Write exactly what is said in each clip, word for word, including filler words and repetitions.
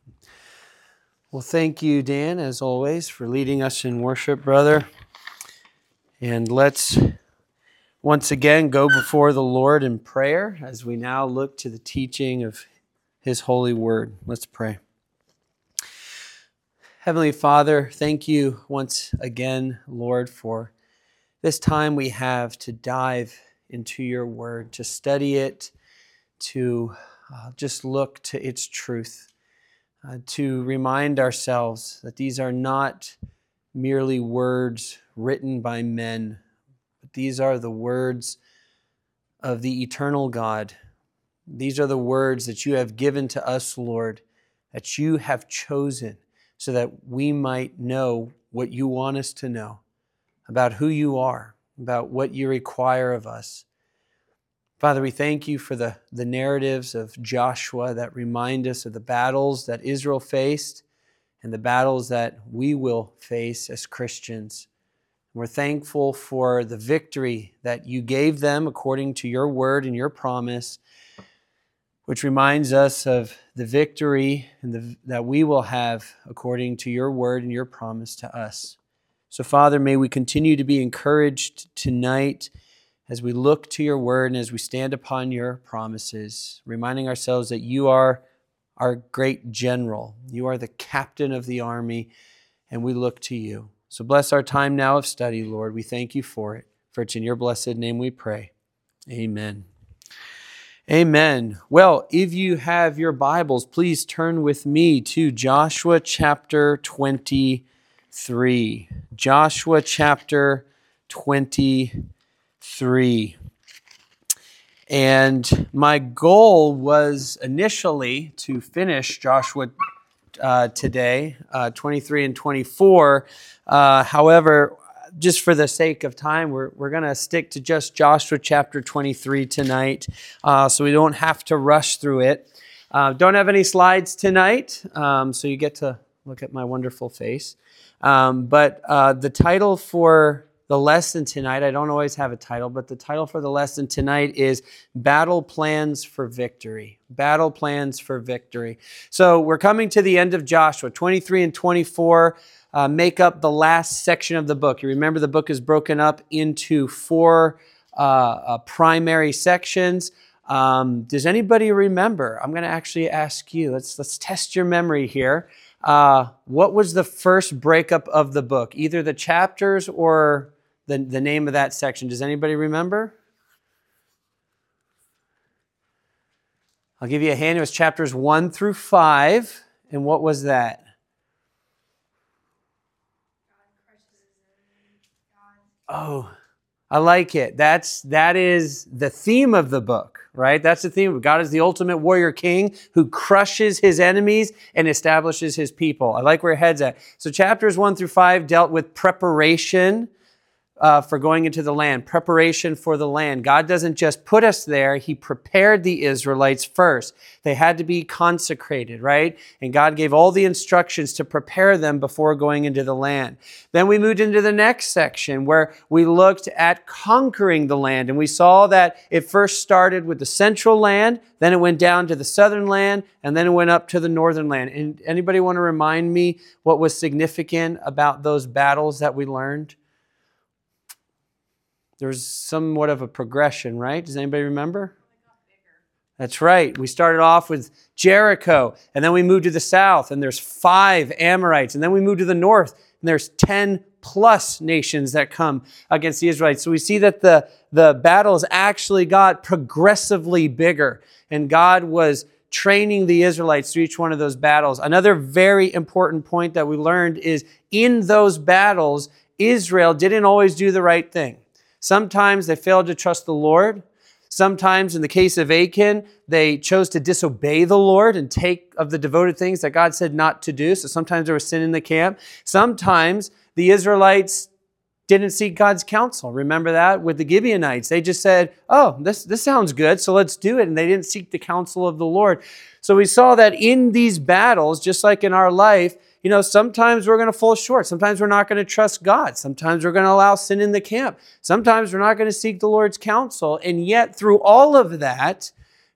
Well, thank you, Dan, as always, for leading us in worship, brother. And let's once again go before the Lord in prayer as we now look to the teaching of His holy word. Let's pray. Heavenly Father, thank you once again, Lord, for this time we have to dive into your word, to study it, to uh, just look to its truth. Uh, to remind ourselves that these are not merely words written by men, but these are the words of the eternal God. These are the words that you have given to us, Lord, that you have chosen so that we might know what you want us to know about who you are, about what you require of us. Father, we thank you for the, the narratives of Joshua that remind us of the battles that Israel faced and the battles that we will face as Christians. We're thankful for the victory that you gave them according to your word and your promise, which reminds us of the victory and the, that we will have according to your word and your promise to us. So, Father, may we continue to be encouraged tonight as we look to your word and as we stand upon your promises, reminding ourselves that you are our great general. You are the captain of the army, and we look to you. So bless our time now of study, Lord. We thank you for it. For it's in your blessed name we pray. Amen. Amen. Well, if you have your Bibles, please turn with me to Joshua chapter twenty-three. Joshua chapter twenty-three. And my goal was initially to finish Joshua uh, today, uh, twenty-three and twenty-four. Uh, however, just for the sake of time, we're we're going to stick to just Joshua chapter twenty-three tonight, uh, so we don't have to rush through it. Uh, don't have any slides tonight, um, so you get to look at my wonderful face. Um, but uh, the title for the lesson tonight, I don't always have a title, but the title for the lesson tonight is Battle Plans for Victory. Battle Plans for Victory. So we're coming to the end of Joshua. twenty-three and twenty-four uh, make up the last section of the book. You remember the book is broken up into four uh, uh, primary sections. Um, does anybody remember? I'm going to actually ask you. Let's let's test your memory here. Uh, what was the first breakup of the book? Either the chapters or the, the name of that section. Does anybody remember? I'll give you a hint. It was chapters one through five. And what was that? Oh, I like it. That's, that is the theme of the book, right? That's the theme. God is the ultimate warrior king who crushes his enemies and establishes his people. I like where your head's at. So chapters one through five dealt with preparation Uh, for going into the land, preparation for the land. God doesn't just put us there. He prepared the Israelites first. They had to be consecrated, right? And God gave all the instructions to prepare them before going into the land. Then we moved into the next section where we looked at conquering the land. And we saw that it first started with the central land, then it went down to the southern land, and then it went up to the northern land. And anybody want to remind me what was significant about those battles that we learned? There's somewhat of a progression, right? Does anybody remember? That's right. We started off with Jericho, and then we moved to the south, and there's five Amorites, and then we moved to the north, and there's ten plus nations that come against the Israelites. So we see that the, the battles actually got progressively bigger, and God was training the Israelites through each one of those battles. Another very important point that we learned is in those battles, Israel didn't always do the right thing. Sometimes they failed to trust the Lord. Sometimes, in the case of Achan, they chose to disobey the Lord and take of the devoted things that God said not to do. So sometimes there was sin in the camp. Sometimes the Israelites didn't seek God's counsel. Remember that with the Gibeonites. They just said, oh, this, this sounds good, so let's do it. And they didn't seek the counsel of the Lord. So we saw that in these battles, just like in our life, you know, sometimes we're going to fall short. Sometimes we're not going to trust God. Sometimes we're going to allow sin in the camp. Sometimes we're not going to seek the Lord's counsel. And yet through all of that,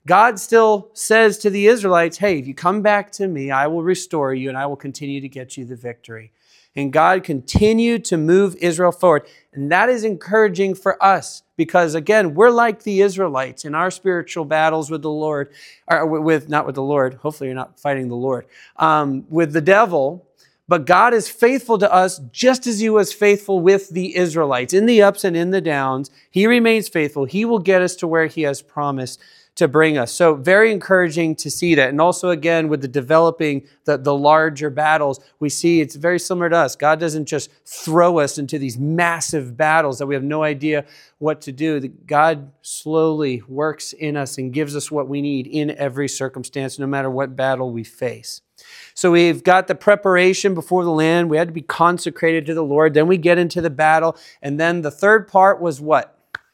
God still says to the Israelites, hey, if you come back to me, I will restore you and I will continue to get you the victory. And God continued to move Israel forward. And that is encouraging for us because, again, we're like the Israelites in our spiritual battles with the Lord, or with, not with the Lord, hopefully you're not fighting the Lord, um, with the devil. But God is faithful to us just as he was faithful with the Israelites. In the ups and in the downs, he remains faithful. He will get us to where he has promised to bring us. So very encouraging to see that. And also, again, with the developing the, the larger battles, we see it's very similar to us. God doesn't just throw us into these massive battles that we have no idea what to do. God slowly works in us and gives us what we need in every circumstance, no matter what battle we face. So we've got the preparation before the land. We had to be consecrated to the Lord. Then we get into the battle. And then the third part was what?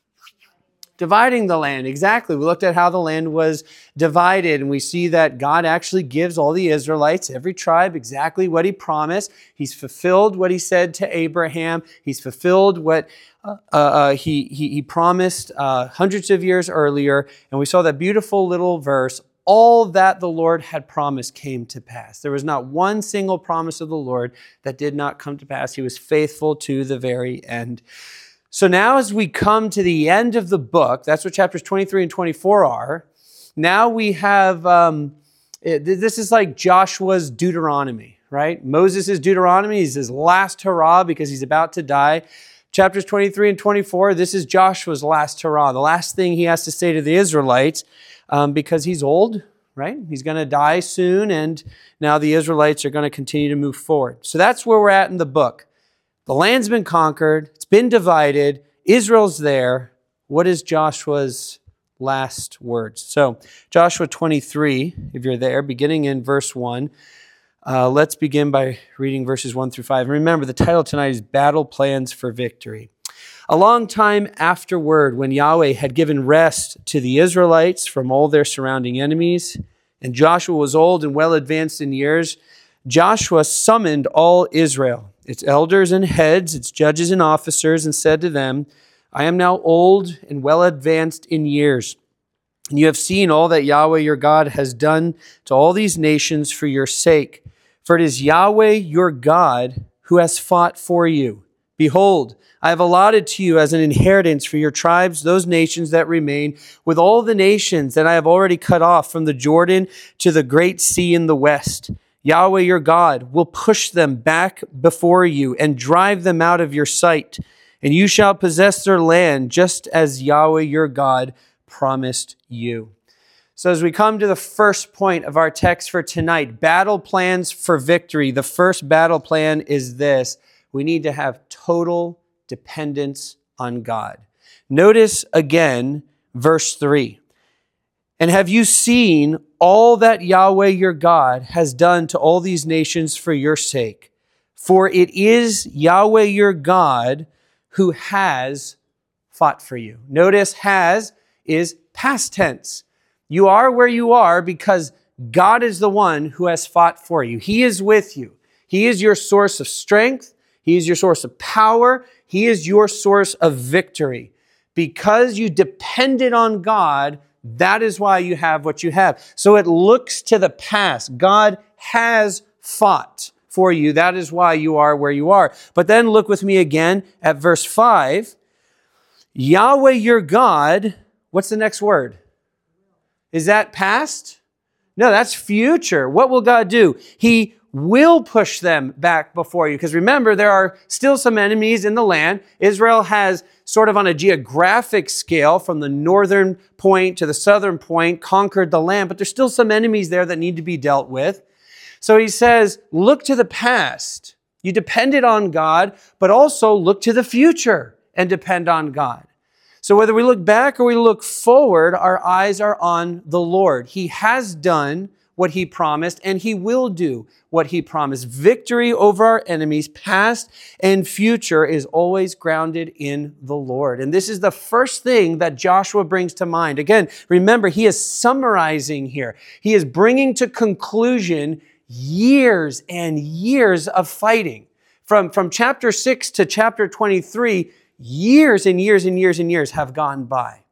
Dividing the land. Exactly. We looked at how the land was divided, and we see that God actually gives all the Israelites, every tribe, exactly what he promised. He's fulfilled what he said to Abraham. He's fulfilled what uh, uh, he, he, he promised uh, hundreds of years earlier. And we saw that beautiful little verse, all that the Lord had promised came to pass. There was not one single promise of the Lord that did not come to pass. He was faithful to the very end. So now as we come to the end of the book, that's what chapters twenty-three and twenty-four are. Now we have, um, this is like Joshua's Deuteronomy, right? Moses' Deuteronomy is his last hurrah because he's about to die. Chapters twenty-three and twenty-four, this is Joshua's last hurrah, the last thing he has to say to the Israelites um, because he's old, right? He's going to die soon, and now the Israelites are going to continue to move forward. So that's where we're at in the book. The land's been conquered. It's been divided. Israel's there. What is Joshua's last words? So Joshua twenty-three, if you're there, beginning in verse one. Uh, let's begin by reading verses one through five. And remember, the title tonight is Battle Plans for Victory. A long time afterward, when Yahweh had given rest to the Israelites from all their surrounding enemies, and Joshua was old and well advanced in years, Joshua summoned all Israel, its elders and heads, its judges and officers, and said to them, I am now old and well advanced in years, and you have seen all that Yahweh your God has done to all these nations for your sake. For it is Yahweh your God who has fought for you. Behold, I have allotted to you as an inheritance for your tribes those nations that remain, with all the nations that I have already cut off from the Jordan to the great sea in the west. Yahweh your God will push them back before you and drive them out of your sight, and you shall possess their land just as Yahweh your God promised you. So as we come to the first point of our text for tonight, battle plans for victory, the first battle plan is this: we need to have total dependence on God. Notice again verse three. And have you seen all that Yahweh your God has done to all these nations for your sake? For it is Yahweh your God who has fought for you. Notice has is past tense. You are where you are because God is the one who has fought for you. He is with you. He is your source of strength. He is your source of power. He is your source of victory. Because you depended on God, that is why you have what you have. So it looks to the past. God has fought for you. That is why you are where you are. But then look with me again at verse five. Yahweh your God, what's the next word? Is that past? No, that's future. What will God do? He will push them back before you. Because remember, there are still some enemies in the land. Israel has sort of on a geographic scale from the northern point to the southern point conquered the land, but there's still some enemies there that need to be dealt with. So he says, look to the past. You depended on God, but also look to the future and depend on God. So whether we look back or we look forward, our eyes are on the Lord. He has done what he promised, and he will do what he promised. Victory over our enemies, past and future, is always grounded in the Lord. And this is the first thing that Joshua brings to mind. Again, remember, he is summarizing here. He is bringing to conclusion years and years of fighting. From, from chapter six to chapter twenty-three, years and years and years and years have gone by.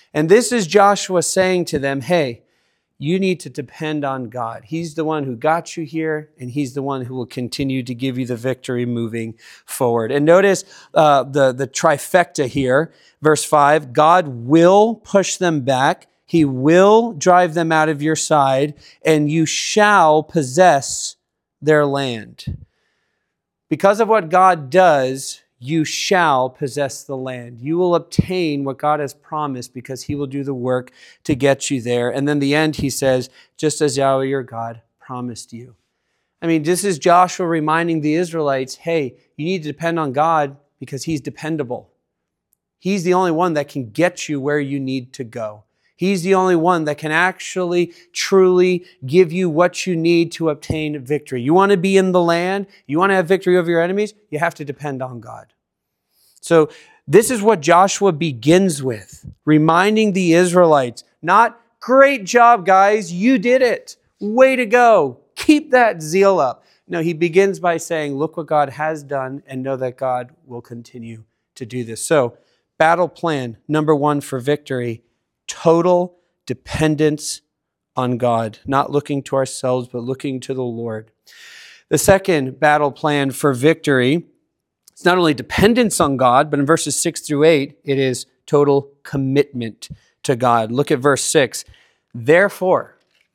And this is Joshua saying to them, hey, you need to depend on God. He's the one who got you here, and he's the one who will continue to give you the victory moving forward. And notice uh, the, the trifecta here, verse five, God will push them back. He will drive them out of your side, and you shall possess their land. Because of what God does, you shall possess the land. You will obtain what God has promised because he will do the work to get you there. And then the end, he says, just as Yahweh your God promised you. I mean, this is Joshua reminding the Israelites, hey, you need to depend on God because he's dependable. He's the only one that can get you where you need to go. He's the only one that can actually, truly give you what you need to obtain victory. You want to be in the land? You want to have victory over your enemies? You have to depend on God. So this is what Joshua begins with, reminding the Israelites, not great job, guys, you did it. Way to go. Keep that zeal up. No, he begins by saying, look what God has done and know that God will continue to do this. So battle plan number one for victory, total dependence on God, not looking to ourselves, but looking to the Lord. The second battle plan for victory, it's not only dependence on God, but in verses six through eight, it is total commitment to God. Look at verse six. Therefore,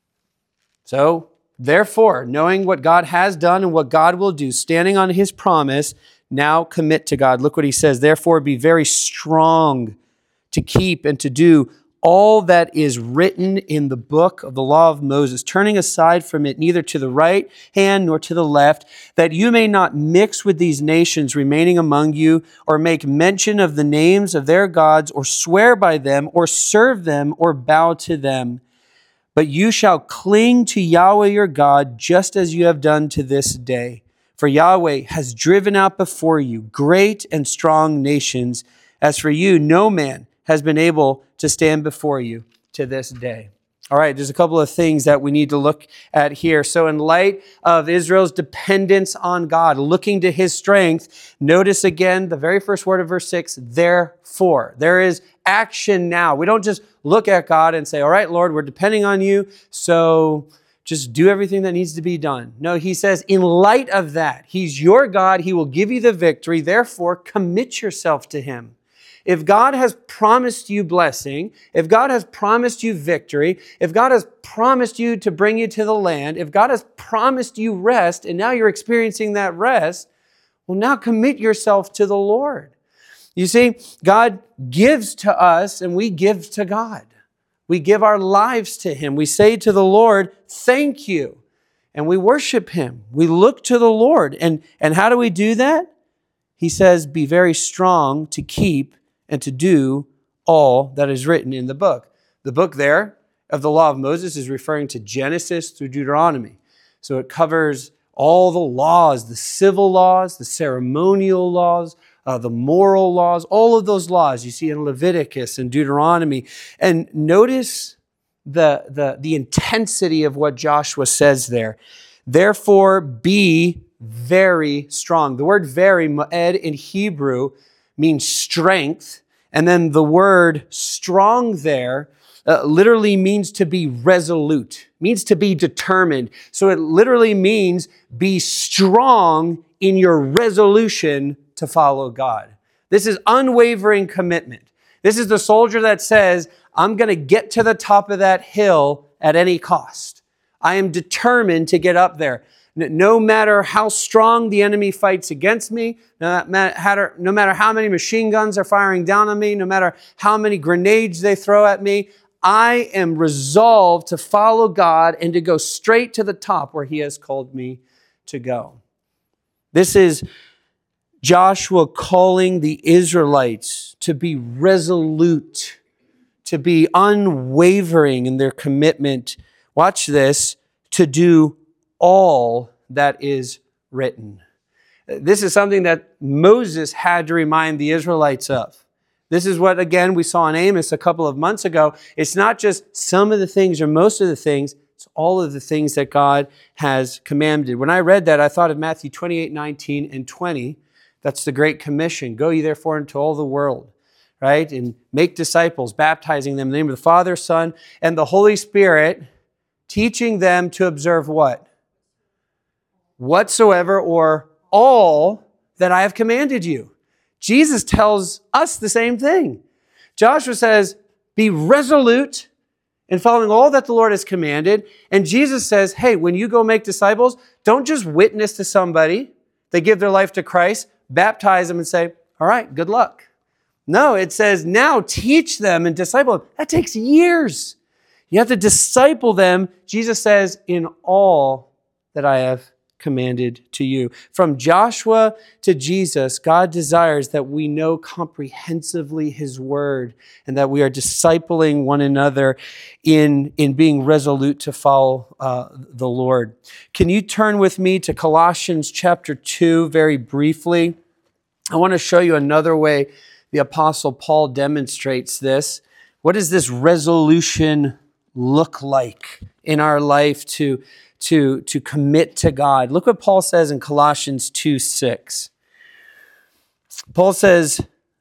so therefore, knowing what God has done and what God will do, standing on his promise, now commit to God. Look what he says. Therefore, be very strong to keep and to do all that is written in the book of the law of Moses, turning aside from it neither to the right hand nor to the left, that you may not mix with these nations remaining among you, or make mention of the names of their gods, or swear by them, or serve them, or bow to them. But you shall cling to Yahweh your God, just as you have done to this day. For Yahweh has driven out before you great and strong nations. As for you, no man has been able to stand before you to this day. All right, there's a couple of things that we need to look at here. So in light of Israel's dependence on God, looking to his strength, notice again the very first word of verse six, therefore. There is action now. We don't just look at God and say, all right, Lord, we're depending on you, so just do everything that needs to be done. No, he says, in light of that, he's your God, he will give you the victory, therefore commit yourself to him. If God has promised you blessing, if God has promised you victory, if God has promised you to bring you to the land, if God has promised you rest, and now you're experiencing that rest, well, now commit yourself to the Lord. You see, God gives to us and we give to God. We give our lives to him. We say to the Lord, thank you. And we worship him. We look to the Lord. And, and how do we do that? He says, be very strong to keep and to do all that is written in the book. The book there of the law of Moses is referring to Genesis through Deuteronomy. So it covers all the laws, the civil laws, the ceremonial laws, uh, the moral laws, all of those laws you see in Leviticus and Deuteronomy. And notice the, the, the intensity of what Joshua says there. Therefore, be very strong. The word very, moed in Hebrew, means strength. And then the word strong there uh, literally means to be resolute, means to be determined. So it literally means be strong in your resolution to follow God. This is unwavering commitment. This is the soldier that says, I'm going to get to the top of that hill at any cost. I am determined to get up there. No matter how strong the enemy fights against me, no matter, no matter how many machine guns are firing down on me, no matter how many grenades they throw at me, I am resolved to follow God and to go straight to the top where he has called me to go. This is Joshua calling the Israelites to be resolute, to be unwavering in their commitment. Watch this, to do all that is written. This is something that Moses had to remind the Israelites of. This is what, again, we saw in Amos a couple of months ago. It's not just some of the things or most of the things, it's all of the things that God has commanded. When I read that, I thought of Matthew twenty-eight, nineteen, and twenty. That's the Great Commission. Go ye therefore into all the world. right? And make disciples, baptizing them in the name of the Father, Son, and the Holy Spirit, teaching them to observe what? Whatsoever or all that I have commanded you. Jesus tells us the same thing. Joshua says, be resolute in following all that the Lord has commanded. And Jesus says, hey, when you go make disciples, don't just witness to somebody. They give their life to Christ, baptize them and say, all right, good luck. No, it says now teach them and disciple them. That takes years. You have to disciple them, Jesus says, in all that I have commanded to you. From Joshua to Jesus, God desires that we know comprehensively His word and that we are discipling one another in, in being resolute to follow uh, the Lord. Can you turn with me to Colossians chapter two very briefly? I want to show you another way the Apostle Paul demonstrates this. What does this resolution look like in our life to To, to commit to God? Look what Paul says in Colossians two six. Paul says,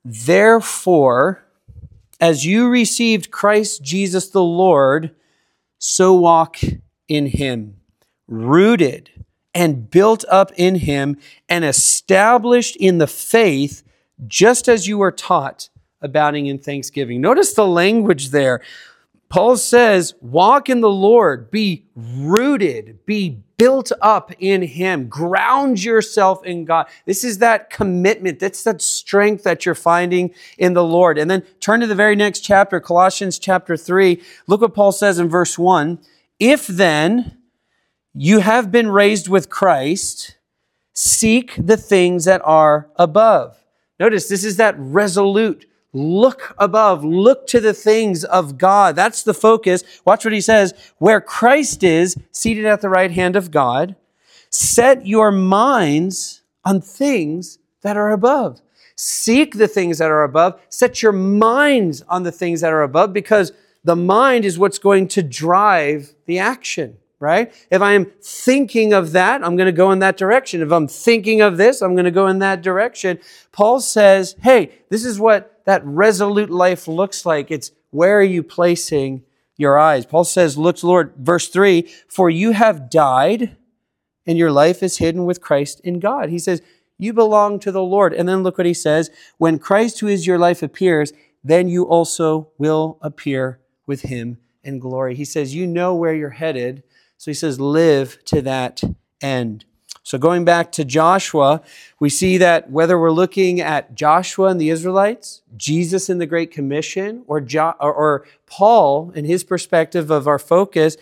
therefore, as you received Christ Jesus the Lord, so walk in Him, rooted and built up in Him and established in the faith, just as you were taught, abounding in thanksgiving. Notice the language there. Paul says, walk in the Lord, be rooted, be built up in Him, ground yourself in God. This is that commitment, that's that strength that you're finding in the Lord. And then turn to the very next chapter, Colossians chapter three. Look what Paul says in verse one. If then you have been raised with Christ, seek the things that are above. Notice this is that resolute. Look above, look to the things of God. That's the focus. Watch what he says. Where Christ is, seated at the right hand of God, set your minds on things that are above. Seek the things that are above. Set your minds on the things that are above, because the mind is what's going to drive the action, right? If I am thinking of that, I'm going to go in that direction. If I'm thinking of this, I'm going to go in that direction. Paul says, hey, this is what that resolute life looks like. It's where are you placing your eyes? Paul says, look, Lord, verse three, for you have died and your life is hidden with Christ in God. He says, you belong to the Lord. And then look what he says, when Christ, who is your life, appears, then you also will appear with Him in glory. He says, you know where you're headed. So he says, live to that end. So going back to Joshua, we see that whether we're looking at Joshua and the Israelites, Jesus in the Great Commission, or, jo- or, or Paul in his perspective of our focus,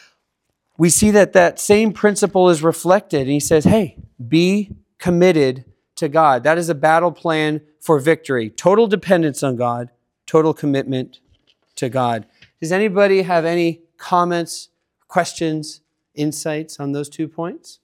we see that that same principle is reflected. And he says, hey, be committed to God. That is a battle plan for victory. Total dependence on God, total commitment to God. Does anybody have any comments, questions, insights on those two points?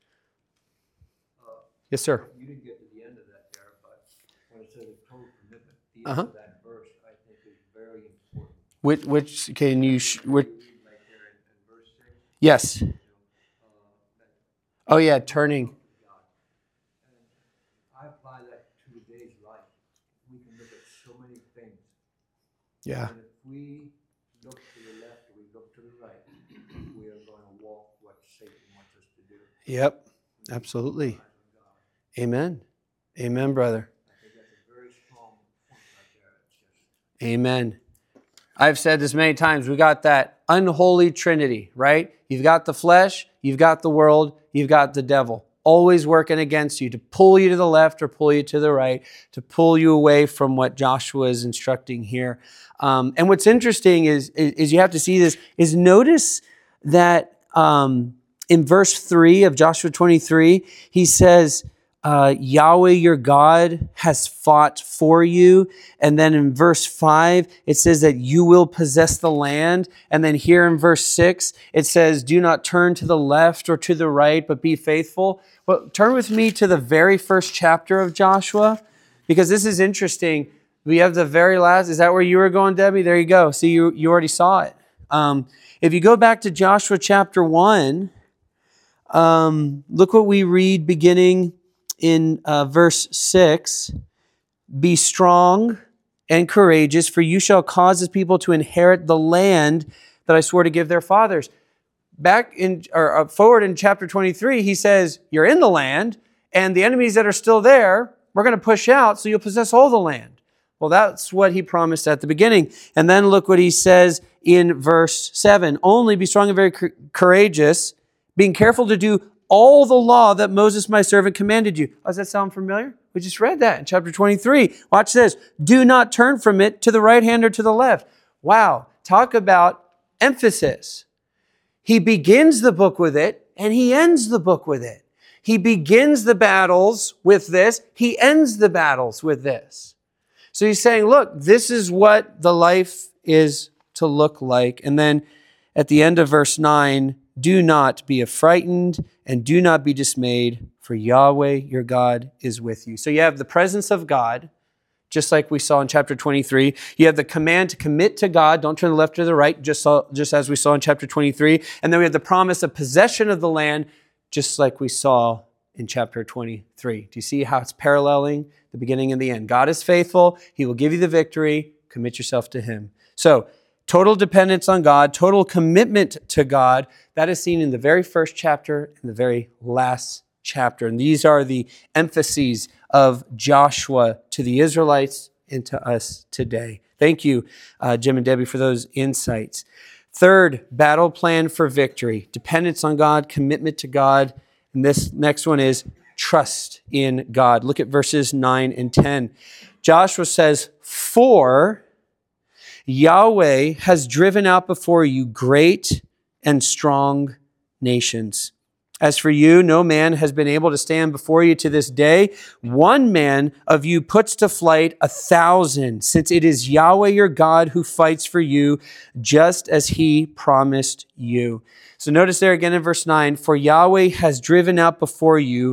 Yes, sir. You didn't get to the end of that there, but when it says a total commitment, the end Uh-huh. of that verse, I think, is very important. Which, which can you, sh- which, Right there in, in verse six. yes. You know, uh, that Oh yeah, turning. God. And if I apply that to today's life, we can look at so many things. Yeah. And if we look to the left or we look to the right, we are going to walk what Satan wants us to do. Yep. Absolutely. Amen. Amen, brother. I think that's a very strong point right there. It's just Amen. I've said this many times. We got that unholy trinity, right? You've got the flesh, you've got the world, you've got the devil, always working against you to pull you to the left or pull you to the right, to pull you away from what Joshua is instructing here. Um, and what's interesting is, is, is you have to see this, is notice that um, in verse three of Joshua twenty-three, he says, Uh, Yahweh your God has fought for you. And then in verse five, it says that you will possess the land. And then here in verse six, it says, do not turn to the left or to the right, but be faithful. Well, turn with me to the very first chapter of Joshua, because this is interesting. We have the very last, is that where you were going, Debbie? There you go. See, you, you already saw it. Um, if you go back to Joshua chapter one, um, look what we read beginning in uh, verse six. Be strong and courageous, for you shall cause this people to inherit the land that I swore to give their fathers. Back in, or forward in chapter twenty-three, he says, you're in the land, and the enemies that are still there, we're going to push out, so you'll possess all the land. Well, that's what he promised at the beginning. And then look what he says in verse seven. Only be strong and very courageous, being careful to do all the law that Moses my servant commanded you. Does that sound familiar? We just read that in chapter twenty-three. Watch this. Do not turn from it to the right hand or to the left. Wow. Talk about emphasis. He begins the book with it, and he ends the book with it. He begins the battles with this. He ends the battles with this. So he's saying, look, this is what the life is to look like. And then at the end of verse nine, do not be affrighted and do not be dismayed, for Yahweh your God is with you. So you have the presence of God, just like we saw in chapter twenty-three. You have the command to commit to God. Don't turn to the left or the right, just, saw, just as we saw in chapter twenty-three. And then we have the promise of possession of the land, just like we saw in chapter twenty-three. Do you see how it's paralleling the beginning and the end? God is faithful. He will give you the victory. Commit yourself to him. So total dependence on God, total commitment to God, that is seen in the very first chapter and the very last chapter. And these are the emphases of Joshua to the Israelites and to us today. Thank you, uh, Jim and Debbie, for those insights. Third, battle plan for victory. Dependence on God, commitment to God. And this next one is trust in God. Look at verses nine and ten. Joshua says, for Yahweh has driven out before you great and strong nations. As for you, no man has been able to stand before you to this day. One man of you puts to flight a thousand, since it is Yahweh your God who fights for you, just as he promised you. So notice there again in verse nine, for Yahweh has driven out before you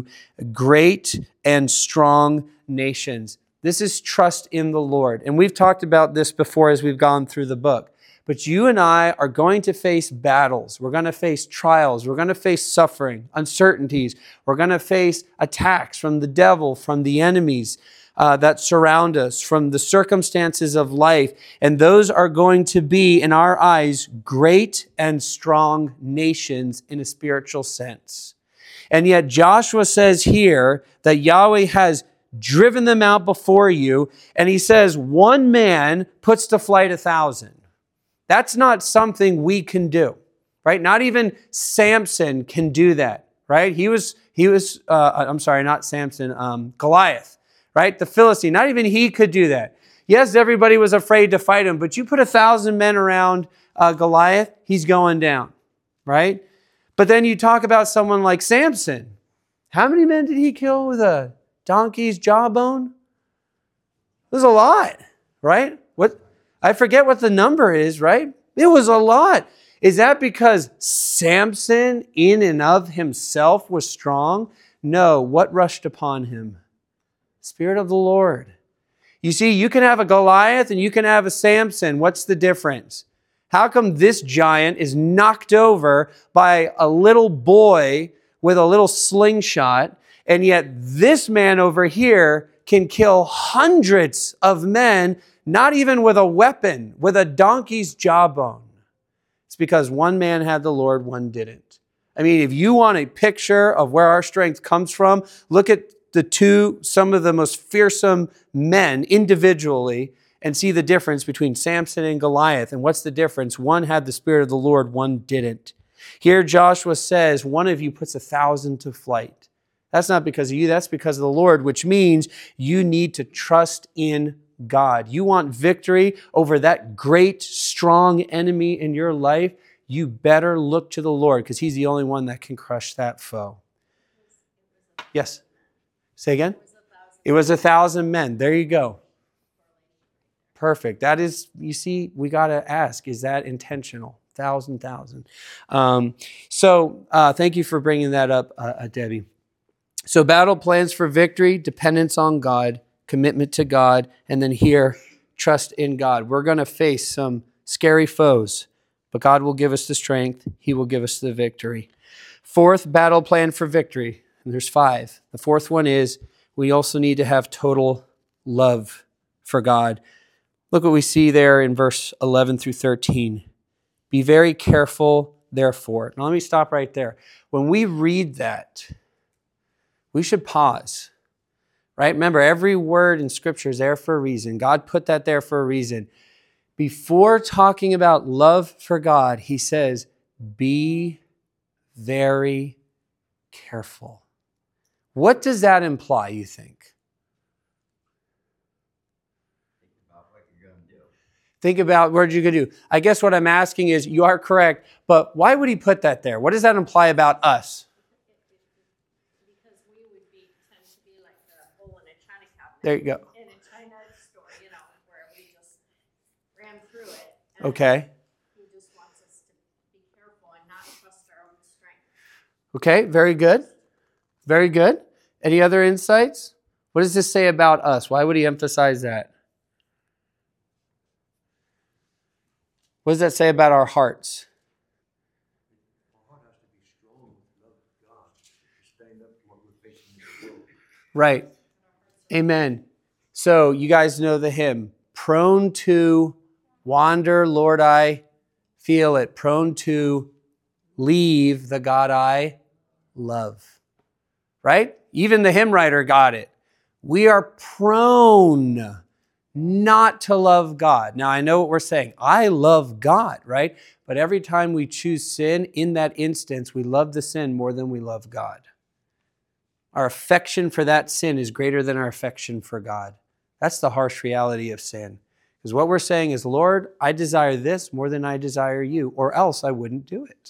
great and strong nations. This is trust in the Lord. And we've talked about this before as we've gone through the book. But you and I are going to face battles. We're going to face trials. We're going to face suffering, uncertainties. We're going to face attacks from the devil, from the enemies uh, that surround us, from the circumstances of life. And those are going to be, in our eyes, great and strong nations in a spiritual sense. And yet Joshua says here that Yahweh has driven them out before you. And he says, one man puts to flight a thousand. That's not something we can do, right? Not even Samson can do that, right? He was, he was. Uh, I'm sorry, not Samson, um, Goliath, right? The Philistine, not even he could do that. Yes, everybody was afraid to fight him, but you put a thousand men around uh, Goliath, he's going down, right? But then you talk about someone like Samson. How many men did he kill with a donkey's jawbone? There's a lot, right? What? I forget what the number is, right? It was a lot. Is that because Samson in and of himself was strong? No. What rushed upon him? Spirit of the Lord. You see, you can have a Goliath and you can have a Samson. What's the difference? How come this giant is knocked over by a little boy with a little slingshot, and yet this man over here can kill hundreds of men, not even with a weapon, with a donkey's jawbone? It's because one man had the Lord, one didn't. I mean, if you want a picture of where our strength comes from, look at the two, some of the most fearsome men individually, and see the difference between Samson and Goliath. And what's the difference? One had the Spirit of the Lord, one didn't. Here Joshua says, one of you puts a thousand to flight. That's not because of you, that's because of the Lord, which means you need to trust in God. You want victory over that great, strong enemy in your life, you better look to the Lord, because he's the only one that can crush that foe. Yes? Say again? It was a thousand men. There you go. Perfect. That is, you see, we got to ask, is that intentional? Thousand, thousand. Um, so uh, thank you for bringing that up, uh, uh, Debbie. So battle plans for victory, dependence on God, commitment to God, and then here, trust in God. We're going to face some scary foes, but God will give us the strength. He will give us the victory. Fourth battle plan for victory, and there's five. The fourth one is we also need to have total love for God. Look what we see there in verse eleven through thirteen. Be very careful, therefore. Now let me stop right there. When we read that, we should pause, right? Remember, every word in Scripture is there for a reason. God put that there for a reason. Before talking about love for God, he says, be very careful. What does that imply, you think? Think about what you're going to do. I guess what I'm asking is, you are correct, but why would he put that there? What does that imply about us? Because we would be tend to be like the hole in a china cabinet. There you go. In a China store, you know, where we just ran through it. And Okay. he just wants us to be careful and not trust our own strength. Okay, very good. Very good. Any other insights? What does this say about us? Why would he emphasize that? What does that say about our hearts? Our heart has to be strong with love of God to stand up to what we're facing in the world. Right. Amen. So you guys know the hymn, prone to wander, Lord, I feel it. Prone to leave the God I love. Right? Even the hymn writer got it. We are prone not to love God. Now, I know what we're saying. I love God, right? But every time we choose sin, in that instance, we love the sin more than we love God. Our affection for that sin is greater than our affection for God. That's the harsh reality of sin. Because what we're saying is, Lord, I desire this more than I desire you, or else I wouldn't do it.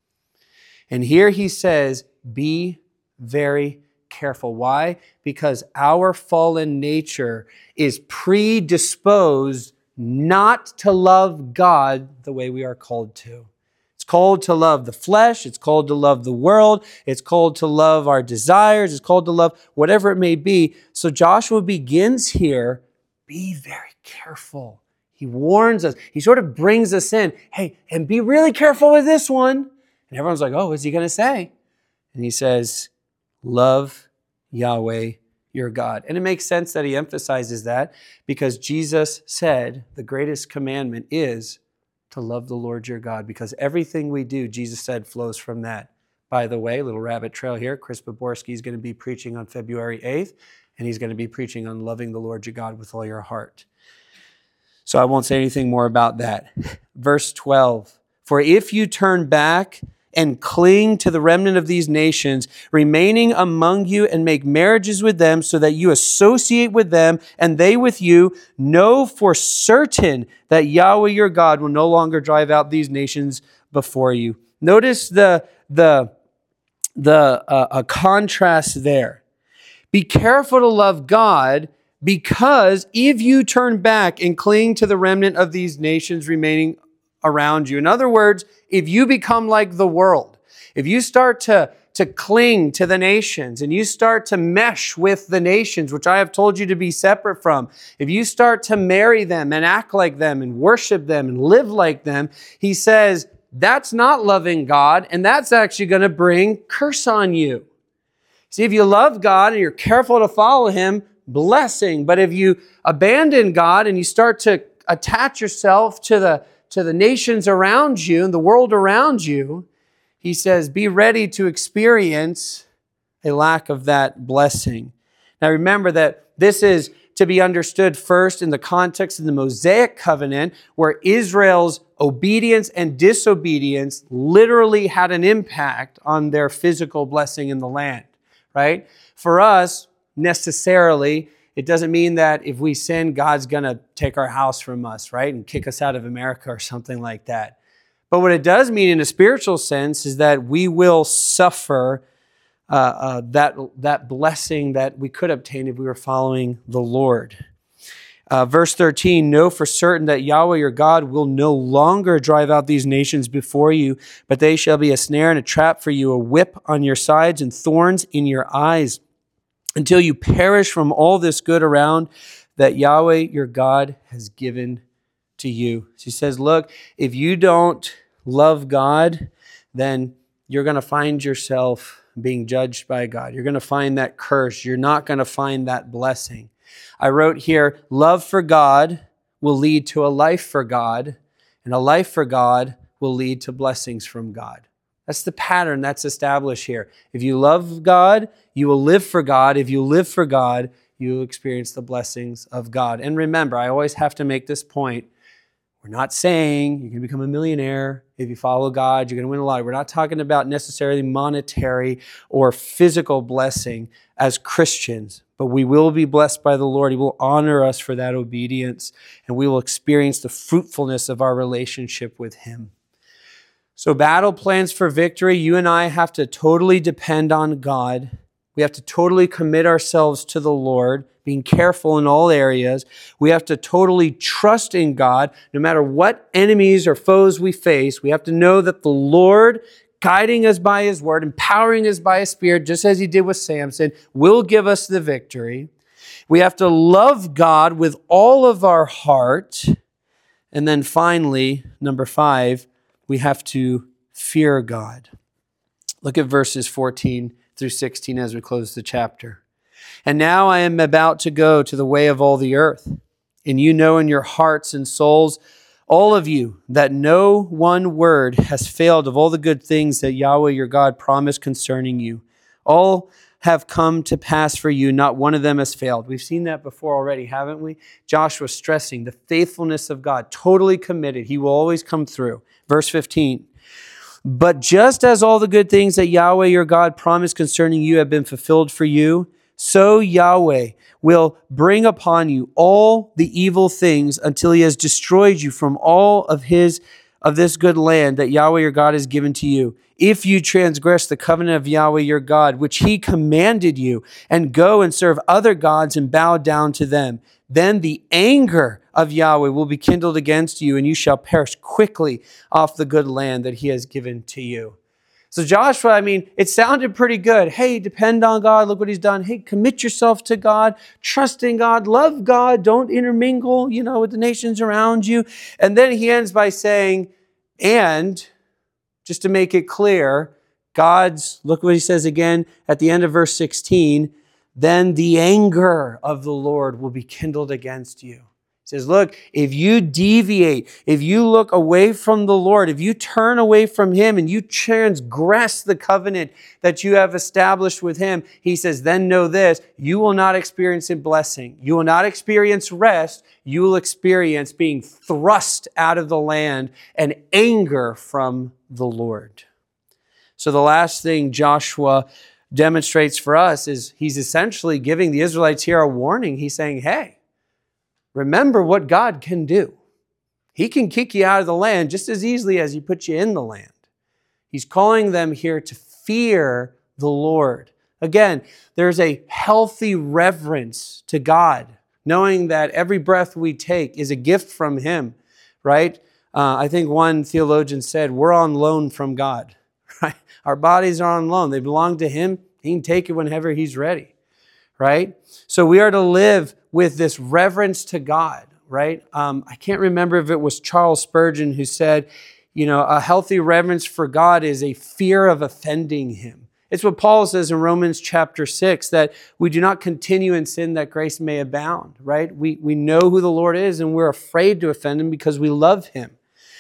And here he says, be very careful. Why? Because our fallen nature is predisposed not to love God the way we are called to. It's called to love the flesh. It's called to love the world. It's called to love our desires. It's called to love whatever it may be. So Joshua begins here, be very careful. He warns us. He sort of brings us in. Hey, and be really careful with this one. And everyone's like, oh, what's he going to say? And he says, love Yahweh your God. And it makes sense that he emphasizes that because Jesus said the greatest commandment is to love the Lord your God, because everything we do, Jesus said, flows from that. By the way, little rabbit trail here, Chris Baborski is going to be preaching on February eighth, and he's going to be preaching on loving the Lord your God with all your heart. So I won't say anything more about that. Verse twelve, for if you turn back and cling to the remnant of these nations, remaining among you, and make marriages with them so that you associate with them and they with you, know for certain that Yahweh your God will no longer drive out these nations before you. Notice the, the, the uh, a contrast there. Be careful to love God, because if you turn back and cling to the remnant of these nations remaining around you. In other words, if you become like the world, if you start to, to cling to the nations and you start to mesh with the nations, which I have told you to be separate from, if you start to marry them and act like them and worship them and live like them, he says, that's not loving God, and that's actually going to bring curse on you. See, if you love God and you're careful to follow him, blessing. But if you abandon God and you start to attach yourself to the to the nations around you and the world around you, he says, be ready to experience a lack of that blessing. Now remember that this is to be understood first in the context of the Mosaic covenant, where Israel's obedience and disobedience literally had an impact on their physical blessing in the land, right? For us, necessarily, it doesn't mean that if we sin, God's going to take our house from us, right? And kick us out of America or something like that. But what it does mean in a spiritual sense is that we will suffer uh, uh, that, that blessing that we could obtain if we were following the Lord. Uh, verse thirteen, know for certain that Yahweh your God will no longer drive out these nations before you, but they shall be a snare and a trap for you, a whip on your sides and thorns in your eyes, until you perish from all this good around that Yahweh your God has given to you. So he says, look, if you don't love God, then you're going to find yourself being judged by God. You're going to find that curse. You're not going to find that blessing. I wrote here, love for God will lead to a life for God, and a life for God will lead to blessings from God. That's the pattern that's established here. If you love God, you will live for God. If you live for God, you will experience the blessings of God. And remember, I always have to make this point. We're not saying you're going to become a millionaire. If you follow God, you're going to win a lot. We're not talking about necessarily monetary or physical blessing as Christians, but we will be blessed by the Lord. He will honor us for that obedience, and we will experience the fruitfulness of our relationship with Him. So battle plans for victory, you and I have to totally depend on God. We have to totally commit ourselves to the Lord, being careful in all areas. We have to totally trust in God. No matter what enemies or foes we face, we have to know that the Lord, guiding us by His word, empowering us by His Spirit, just as He did with Samson, will give us the victory. We have to love God with all of our heart. And then finally, number five, we have to fear God. Look at verses fourteen through sixteen as we close the chapter. And now I am about to go to the way of all the earth. And you know in your hearts and souls, all of you, that no one word has failed of all the good things that Yahweh your God promised concerning you. All have come to pass for you. Not one of them has failed. We've seen that before already, haven't we? Joshua stressing the faithfulness of God, totally committed. He will always come through. Verse fifteen. But just as all the good things that Yahweh your God promised concerning you have been fulfilled for you, so Yahweh will bring upon you all the evil things until He has destroyed you from all of his of this good land that Yahweh your God has given to you. If you transgress the covenant of Yahweh your God, which He commanded you, and go and serve other gods and bow down to them, then the anger of Yahweh will be kindled against you, and you shall perish quickly off the good land that He has given to you. So Joshua, I mean, it sounded pretty good. Hey, depend on God. Look what He's done. Hey, commit yourself to God. Trust in God. Love God. Don't intermingle, you know, with the nations around you. And then he ends by saying, and just to make it clear, God's, look what he says again at the end of verse sixteen, then the anger of the Lord will be kindled against you. He says, look, if you deviate, if you look away from the Lord, if you turn away from Him and you transgress the covenant that you have established with Him, He says, then know this, you will not experience a blessing. You will not experience rest. You will experience being thrust out of the land and anger from the Lord. So the last thing Joshua demonstrates for us is he's essentially giving the Israelites here a warning. He's saying, hey, remember what God can do. He can kick you out of the land just as easily as He put you in the land. He's calling them here to fear the Lord. Again, there's a healthy reverence to God, knowing that every breath we take is a gift from Him, right? Uh, I think one theologian said, we're on loan from God, right? Our bodies are on loan. They belong to Him. He can take it whenever He's ready, right? So we are to live with this reverence to God, right? Um, I can't remember if it was Charles Spurgeon who said, you know, a healthy reverence for God is a fear of offending Him. It's what Paul says in Romans chapter six, that we do not continue in sin that grace may abound, right? We, we know who the Lord is and we're afraid to offend Him because we love Him.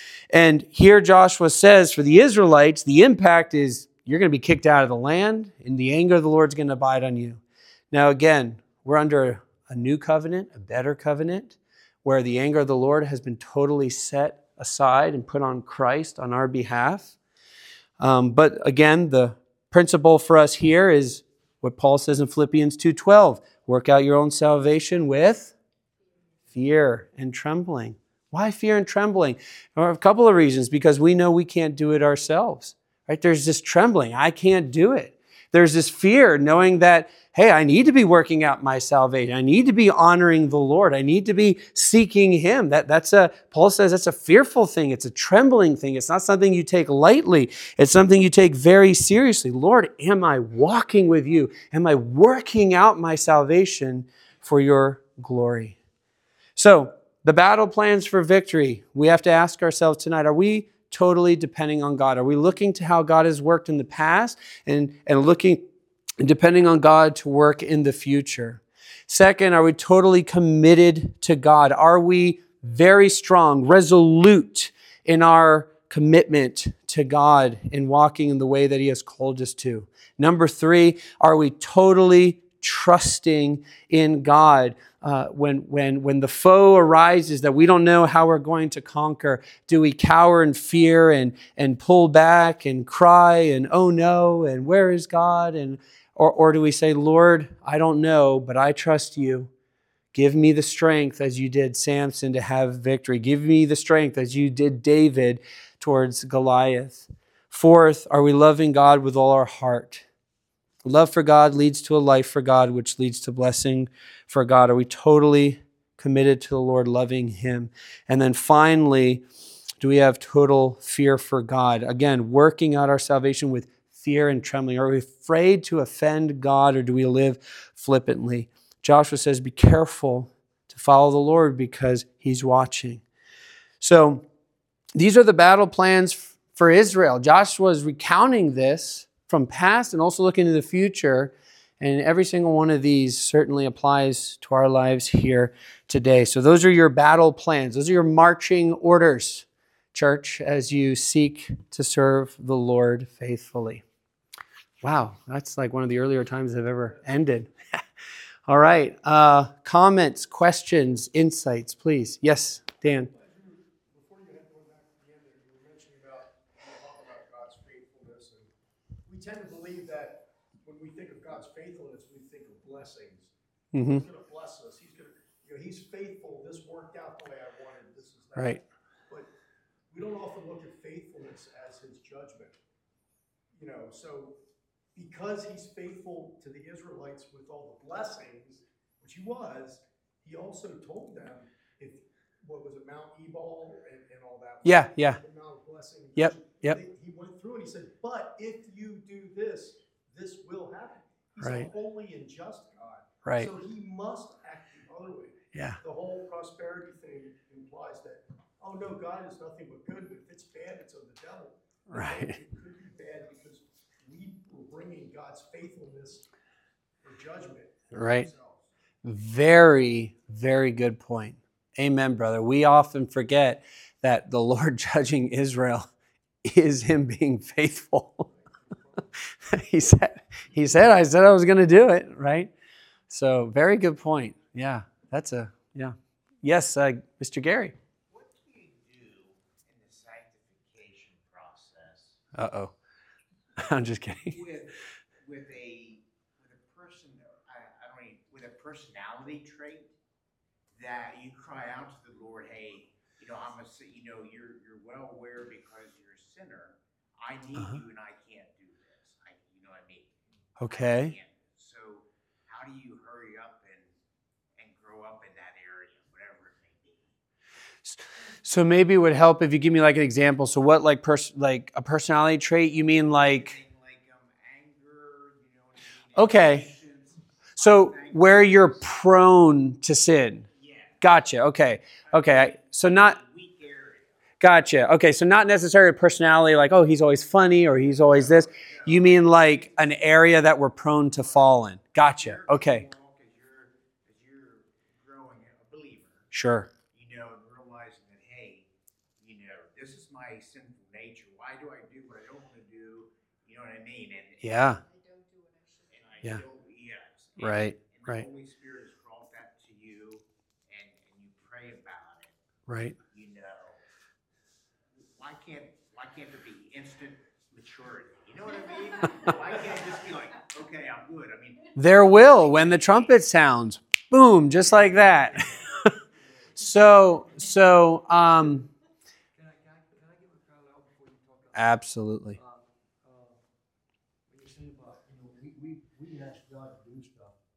And here Joshua says for the Israelites, the impact is you're going to be kicked out of the land and the anger of the Lord's going to abide on you. Now again, we're under a new covenant, a better covenant, where the anger of the Lord has been totally set aside and put on Christ on our behalf. Um, but again, the principle for us here is what Paul says in Philippians two twelve. Work out your own salvation with fear and trembling. Why fear and trembling? Or a couple of reasons. Because we know we can't do it ourselves. Right? There's this trembling. I can't do it. There's this fear knowing that, hey, I need to be working out my salvation. I need to be honoring the Lord. I need to be seeking Him. That, that's a, Paul says that's a fearful thing. It's a trembling thing. It's not something you take lightly. It's something you take very seriously. Lord, am I walking with You? Am I working out my salvation for Your glory? So the battle plans for victory, we have to ask ourselves tonight, are we totally depending on God? Are we looking to how God has worked in the past and, and looking and depending on God to work in the future? Second, are we totally committed to God? Are we very strong, resolute in our commitment to God in walking in the way that he has called us to? Number three, are we totally trusting in God? Uh, when, when, when the foe arises that we don't know how we're going to conquer, do we cower in fear and, and pull back and cry and, oh no, and where is God? And, or, or do we say, Lord, I don't know, but I trust you. Give me the strength as you did Samson to have victory. Give me the strength as you did David towards Goliath. Fourth, are we loving God with all our heart? Love for God leads to a life for God, which leads to blessing for God. Are we totally committed to the Lord, loving him? And then finally, do we have total fear for God? Again, working out our salvation with fear and trembling. Are we afraid to offend God, or do we live flippantly? Joshua says, be careful to follow the Lord because he's watching. So these are the battle plans for Israel. Joshua is recounting this from past and also looking to the future. And every single one of these certainly applies to our lives here today. So those are your battle plans. Those are your marching orders, church, as you seek to serve the Lord faithfully. Wow, that's like one of the earlier times I've ever ended. All right. Uh, comments, questions, insights, please. Yes, Dan. Before you had going back to the end there, you were mentioning about, you were talking about God's faithfulness, and we tend to believe that when we think of God's faithfulness, we think of blessings. Mm-hmm. He's going to bless us. He's going to, you know, he's faithful. This worked out the way I wanted. This is that. Right. But we don't often look at faithfulness as his judgment. You know, so because he's faithful to the Israelites with all the blessings, which he was, he also told them, if what was it, Mount Ebal and, and all that. Yeah, yeah. The Mount of blessing. Yep, yep. They, he went through and he said, but if you do this, this will happen. He's Right. a holy and just God. Right. So he must act the other way. Yeah. The whole prosperity thing implies that, oh no, God is nothing but good, but if it's bad, it's of the devil. Right. It could be bad because we were bringing God's faithfulness for judgment. Right. Ourselves. Very, very good point. Amen, brother. We often forget that the Lord judging Israel is him being faithful. he said, he said, I said I was going to do it, right? So very good point. Yeah, that's a, yeah. Yes, uh, Mister Gary. What do you do in the sanctification process? Uh-oh. I'm just kidding. With with a with a person I, I don't even, with a personality trait that you cry out to the Lord, hey, you know, I'm a you know, you're you're well aware because you're a sinner. I need Uh-huh. you and I can't do this. I you know what I mean? Okay. I can't. So how do you hurry up and and grow up in that area, whatever it may be? So maybe it would help if you give me like an example. So what, like pers- like a personality trait? You mean like, Anything like um anger, you know what I mean? Okay. Impatience, so unthankfulness. where you're prone to sin? Yeah. Gotcha. Okay. Okay. I- So not, Weak area. gotcha. Okay. So not necessarily a personality like, oh, he's always funny or he's always this. You mean like an area that we're prone to fall in. Gotcha. Okay. As you're, as you're growing a believer, Sure. you know, and realizing that, hey, you know, this is my sinful nature. Why do I do what I don't want to do? You know what I mean? And Yeah. I don't do what I should. and I Yeah. don't, yes. And, Right, and the right. Holy Spirit has brought that to you, and, and you pray about it. Right. You know, why can't why can't there be instant maturity? You know what I mean? Why can't it just be like, okay, I'm good? I mean, There will when the trumpet sounds. Boom, just like that. so, so, um, Can I, can I, can I give a parallel before you talk? about- absolutely. Uh, uh, When you're saying about, you know, we, we, we ask God to do stuff,